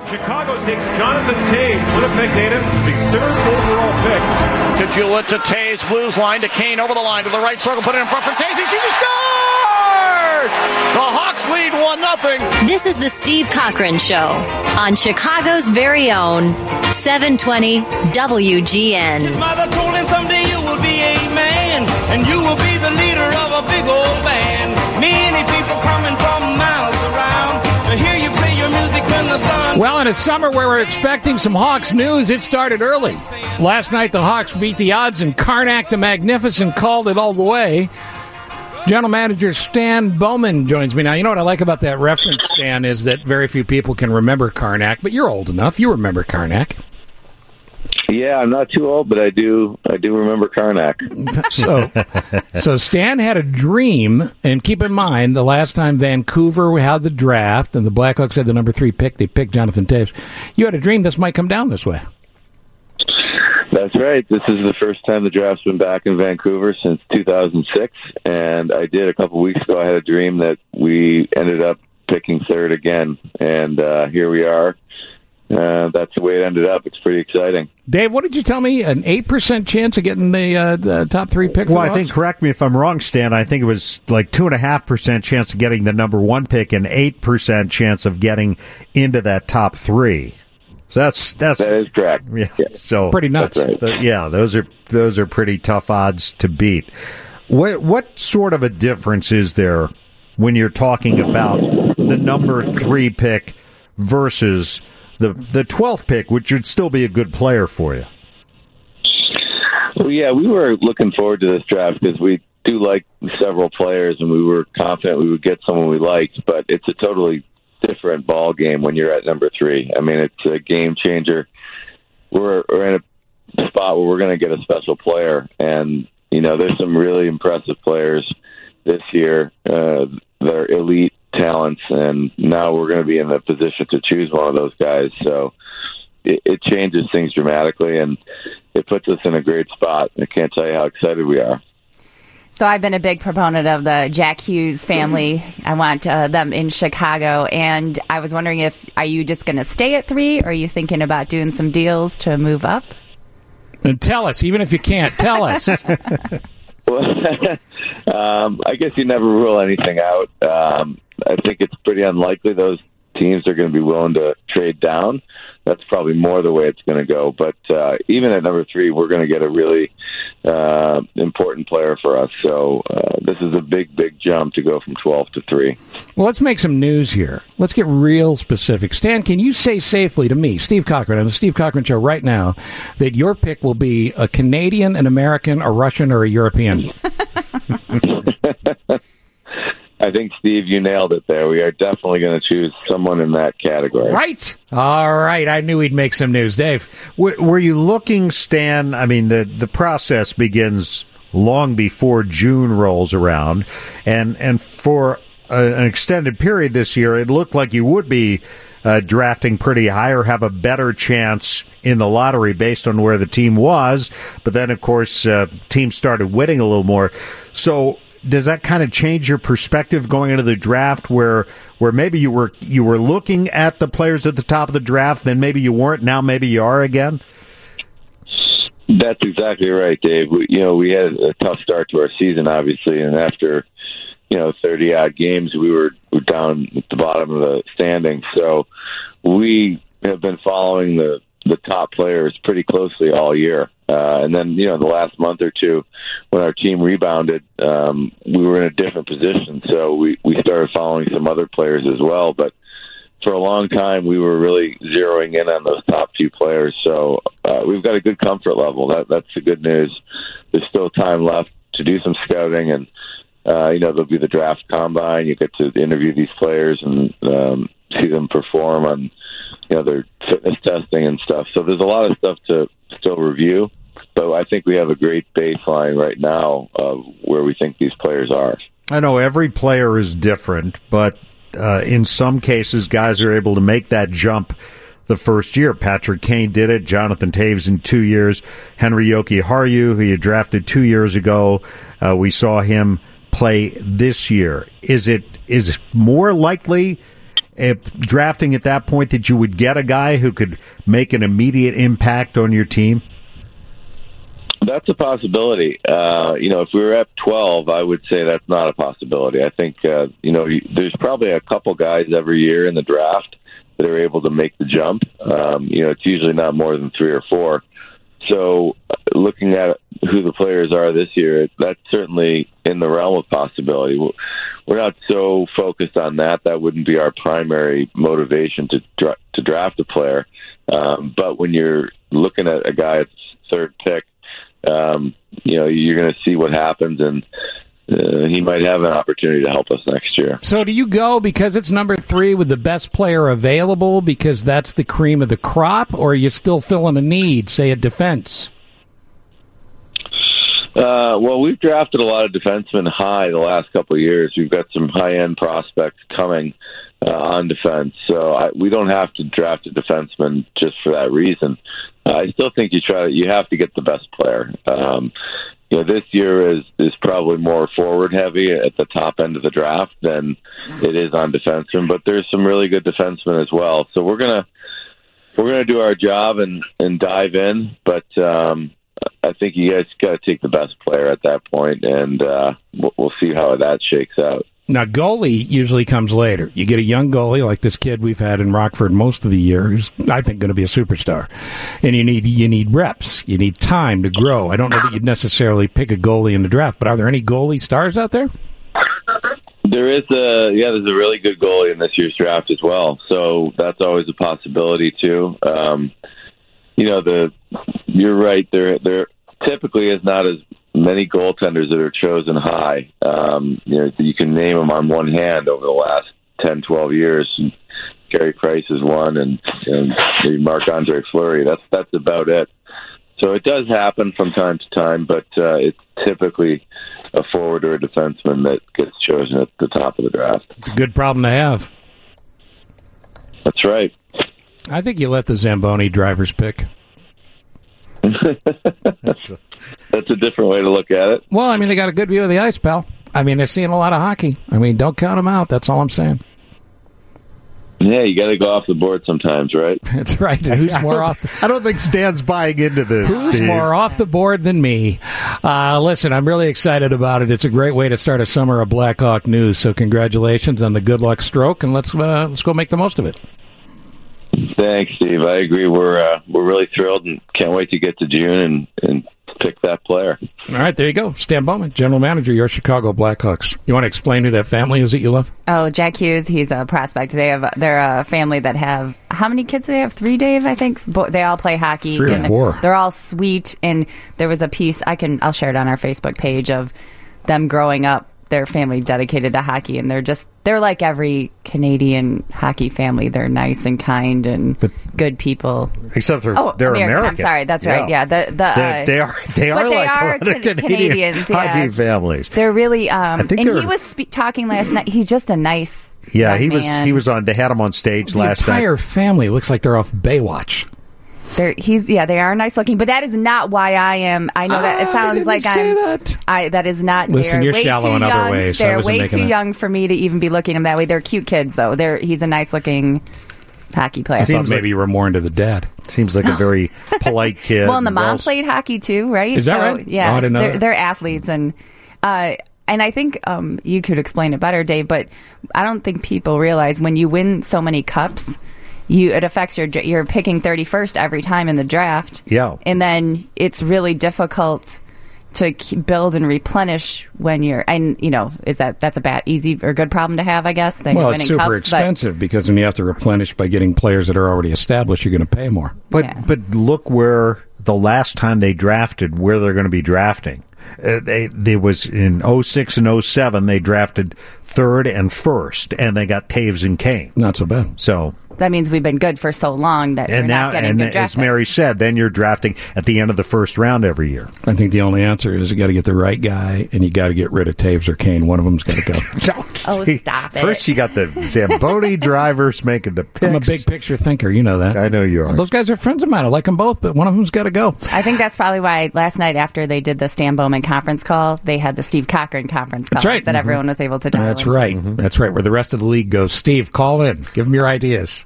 Chicago takes Jonathan Toews, Winnipeg native, the third overall pick. To Jewett, to Toews, Blues line, to Kane, over the line, to the right circle, put it in front for Toews, he scores! The Hawks lead 1-0. This is the Steve Cochran Show on Chicago's very own 720 WGN. His mother told him someday you will be a man, and you will be the leader of a big old band. Many people coming from miles around to hear you play your music when the sun... Well, in a summer where we're expecting some Hawks news, it started early. Last night, the Hawks beat the odds, and Karnak the Magnificent called it all the way. General Manager Stan Bowman joins me now. You know what I like about that reference, Stan, is that very few people can remember Karnak, but you're old enough. You remember Karnak. Yeah, I'm not too old, but I do remember Karnak. So Stan had a dream, and keep in mind, the last time Vancouver had the draft and the Blackhawks had the number 3 pick, they picked Jonathan Toews. You had a dream this might come down this way. That's right. This is the first time the draft's been back in Vancouver since 2006, and I did a couple weeks ago. I had a dream that we ended up picking third again, and here we are. That's the way it ended up. It's pretty exciting. Dave, what did you tell me? An 8% chance of getting the top 3 pick? Well, I think, correct me if I'm wrong, Stan, I think it was like 2.5% chance of getting the number 1 pick and 8% chance of getting into that top 3. So that is correct. Yeah, so pretty nuts. Right. Yeah, those are pretty tough odds to beat. What sort of a difference is there when you're talking about the number 3 pick versus the 12th pick, which would still be a good player for you? Well, yeah, we were looking forward to this draft because we do like several players, and we were confident we would get someone we liked. But it's a totally different ball game when you're at number 3. I mean, it's a game changer. We're in a spot where we're going to get a special player, and there's some really impressive players this year. They're elite talents, and now we're going to be in the position to choose one of those guys. So it changes things dramatically, and it puts us in a great spot. I can't tell you how excited we are. So I've been a big proponent of the Jack Hughes family. I want them in Chicago, and I was wondering are you just going to stay at 3, or are you thinking about doing some deals to move up? And tell us, even if you can't, tell us. Well, I guess you never rule anything out. I think it's pretty unlikely those teams are going to be willing to trade down. That's probably more the way it's going to go. But even at number 3, we're going to get a really important player for us. So this is a big jump to go from 12 to 3. Well, let's make some news here. Let's get real specific. Stan, can you say safely to me, Steve Cochran, on the Steve Cochran Show right now, that your pick will be a Canadian, an American, a Russian, or a European? I think, Steve, you nailed it there. We are definitely going to choose someone in that category. Right. All right. I knew he'd make some news. Dave. Were you looking, Stan? I mean, the process begins long before June rolls around. And for an extended period this year, it looked like you would be drafting pretty high or have a better chance in the lottery based on where the team was. But then, of course, teams started winning a little more. So does that kind of change your perspective going into the draft where maybe you were looking at the players at the top of the draft, then maybe you weren't, now maybe you are again? That's exactly right, Dave. We had a tough start to our season, obviously, and after 30-odd games, we were down at the bottom of the standings. So we have been following the top players pretty closely all year. And then, the last month or two, when our team rebounded, we were in a different position. So we started following some other players as well. But for a long time, we were really zeroing in on those top 2 players. So we've got a good comfort level. That's the good news. There's still time left to do some scouting, and there'll be the draft combine. You get to interview these players and see them perform on their fitness testing and stuff. So there's a lot of stuff to still review, but I think we have a great baseline right now of where we think these players are. I know every player is different, but in some cases, guys are able to make that jump the first year. Patrick Kane did it. Jonathan Toews in 2 years. Henry Jokiharju, who you drafted 2 years ago, we saw him play this year. Is it more likely drafting at that point that you would get a guy who could make an immediate impact on your team? That's a possibility. If we were at 12, I would say that's not a possibility. I think, there's probably a couple guys every year in the draft that are able to make the jump. It's usually not more than 3 or 4. So looking at who the players are this year, that's certainly in the realm of possibility. We're not so focused on that. That wouldn't be our primary motivation to draft a player. But when you're looking at a guy at third pick, you're going to see what happens, and he might have an opportunity to help us next year. So do you go because it's number 3 with the best player available because that's the cream of the crop, or are you still filling a need, say, at defense? Well, we've drafted a lot of defensemen high the last couple of years. We've got some high-end prospects coming on defense, so we don't have to draft a defenseman just for that reason. I still think you have to get the best player. This year is probably more forward heavy at the top end of the draft than it is on defensemen, but there's some really good defensemen as well. So we're gonna do our job and dive in, but I think you guys got to take the best player at that point, and we'll see how that shakes out. Now, goalie usually comes later. You get a young goalie like this kid we've had in Rockford most of the year, who's, I think, going to be a superstar. And you need reps. You need time to grow. I don't know that you'd necessarily pick a goalie in the draft, but are there any goalie stars out there? There's a really good goalie in this year's draft as well. So that's always a possibility too. You're right. There typically is not as many goaltenders that are chosen high. You can name them on one hand over the last 10, 12 years. Gary Price is one, and maybe Marc-Andre Fleury. That's about it. So it does happen from time to time, but it's typically a forward or a defenseman that gets chosen at the top of the draft. It's a good problem to have. That's right. I think you let the Zamboni drivers pick. That's a different way to look at it. Well, I mean, they got a good view of the ice, pal. I mean, they're seeing a lot of hockey. I mean, don't count them out. That's all I'm saying. Yeah, you got to go off the board sometimes, right? That's right. Who's more off? I don't think Stan's buying into this. Who's Steve? more off the board than me? Listen, I'm really excited about it. It's a great way to start a summer of Blackhawk news. So, congratulations on the good luck stroke, and let's go make the most of it. Thanks, Steve. I agree. We're really thrilled and can't wait to get to June and pick that player. All right, there you go. Stan Bowman, general manager, your Chicago Blackhawks. You want to explain who that family is that you love? Oh, Jack Hughes. He's a prospect. They're a family that have, how many kids do they have? 3, Dave, I think. They all play hockey. 3 or 4. They're all sweet. And there was a piece I'll share it on our Facebook page of them growing up. Their family dedicated to hockey, and they're like every Canadian hockey family. They're nice and kind and good people. Except they're American. I'm sorry, that's right. Yeah, they are like Canadians hockey families. They're really. He was talking last night. He's just a nice. Yeah, he was. Man. He was on. They had him on stage last night. The entire family looks like they're off Baywatch. They are nice looking, but that is not why I am. I know that it sounds like that is not. Listen, you're shallow in other ways. They're way too young for me to even be looking at them that way. They're cute kids, though. He's a nice looking hockey player. I thought maybe you were more into the dad. Seems like a very polite kid. Well, and the mom played hockey too, right? Is that right? Yeah, I didn't know that. They're athletes, and I think you could explain it better, Dave. But I don't think people realize when you win so many cups. It affects you're picking 31st every time in the draft. Yeah. And then it's really difficult to build and replenish when that's a easy or good problem to have, I guess. Well, it's super expensive because when you have to replenish by getting players that are already established, you're going to pay more. But look where the last time they drafted, where they're going to be drafting. They was in 06 and 07, they drafted 3rd and 1st, and they got Taves and Kane. Not so bad. So that means we've been good for so long that we're not getting good draft as Mary said, then you're drafting at the end of the first round every year. I think the only answer is you got to get the right guy, and you got to get rid of Taves or Kane. One of them's got to go. Stop it. First, you got the Zamboni drivers making the picks. I'm a big picture thinker. You know that. I know you are. Those guys are friends of mine. I like them both, but one of them's got to go. I think that's probably why last night after they did the Stan Bowman Gettleman conference call, they had the Steve Cochran conference call That's right. that everyone was able to dial That's into. right. That's right. Where the rest of the league goes, Steve, call in. Give them your ideas.